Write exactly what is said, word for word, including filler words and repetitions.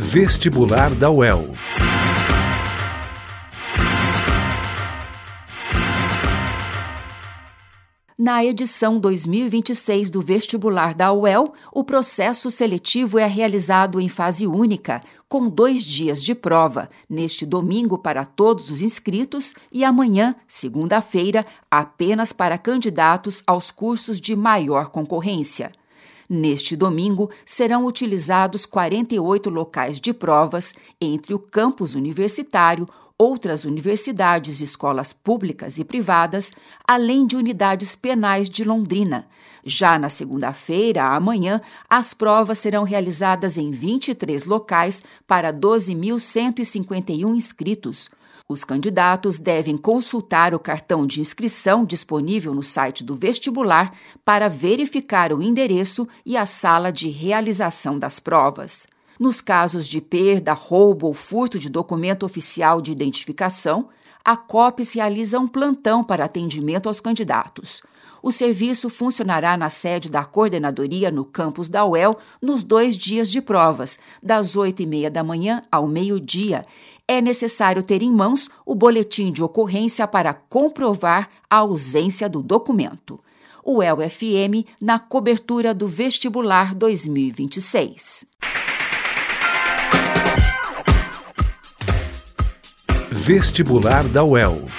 Vestibular da U E L. Na edição dois mil e vinte e seis do vestibular da U E L, o processo seletivo é realizado em fase única, com dois dias de prova, neste domingo para todos os inscritos e amanhã, segunda-feira, apenas para candidatos aos cursos de maior concorrência. Neste domingo, serão utilizados quarenta e oito locais de provas entre o campus universitário, outras universidades e escolas públicas e privadas, além de unidades penais de Londrina. Já na segunda-feira, amanhã, as provas serão realizadas em vinte e três locais para doze mil cento e cinquenta e um inscritos. Os candidatos devem consultar o cartão de inscrição disponível no site do vestibular para verificar o endereço e a sala de realização das provas. Nos casos de perda, roubo ou furto de documento oficial de identificação, a COPES realiza um plantão para atendimento aos candidatos. O serviço funcionará na sede da coordenadoria no campus da U E L nos dois dias de provas, das oito e meia da manhã ao meio-dia. É necessário ter em mãos o boletim de ocorrência para comprovar a ausência do documento. U E L F M na cobertura do vestibular dois mil e vinte e seis. Vestibular da U E L.